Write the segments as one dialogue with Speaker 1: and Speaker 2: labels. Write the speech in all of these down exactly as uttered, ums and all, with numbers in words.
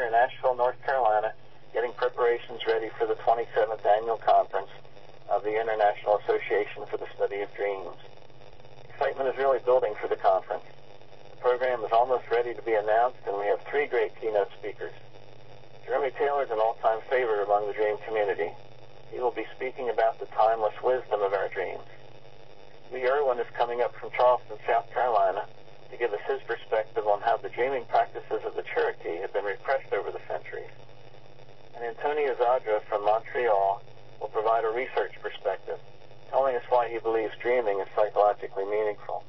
Speaker 1: in Asheville, North Carolina, getting preparations ready for the twenty-seventh annual conference of the International Association for the Study of Dreams. Excitement is really building for the conference. The program is almost ready to be announced, and we have three great keynote speakers. Jeremy Taylor is an all-time favorite among the dream community. He will be speaking about the timeless wisdom of our dreams. Lee Irwin is coming up from Charleston, South Carolina, to give us his perspective on how the dreaming practices of the Cherokee have been repressed over the centuries. And Antonio Zadra from Montreal will provide a research perspective, telling us why he believes dreaming is psychologically meaningful.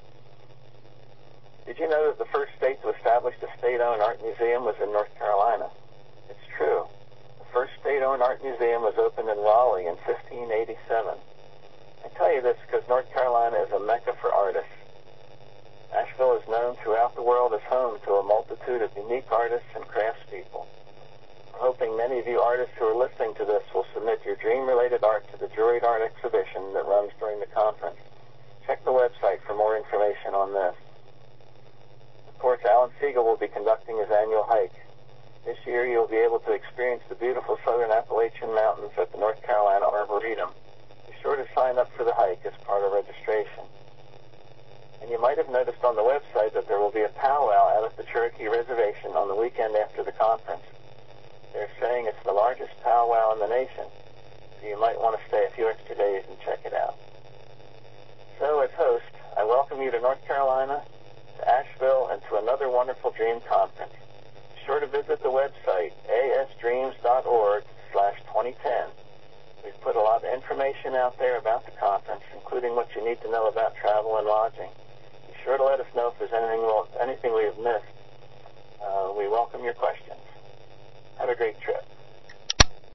Speaker 1: Did you know that the first state to establish a state-owned art museum was in North Carolina? It's true. The first state-owned art museum was opened in Raleigh in fifteen eighty-seven. I tell you this because North Carolina is a mecca for artists. Asheville is known throughout the world as home to a multitude of unique artists and craftspeople. We're hoping many of you artists who are listening to this will submit your dream-related art to the Juried Art exhibition that runs during the conference. Check the website for more information on this. Of course, Alan Siegel will be conducting his annual hike. This year you'll be able to experience the beautiful southern Appalachian Mountains at the North Carolina Arboretum. Be sure to sign up for the hike as part of registration. And you might have noticed on the website that there will be a powwow out at the Cherokee Reservation on the weekend after the conference. They're saying it's the largest powwow in the nation, so you might want to stay a few extra days and check it out. So, as host, I welcome you to North Carolina, to Asheville, and to another wonderful dream conference. Be sure to visit the website, asdreams.org slash 2010. We've put a lot of information out there about the conference, including what you need to know about travel and lodging. Be sure to let us know if there's anything, anything we have missed. Uh, we welcome your questions. Have a great trip.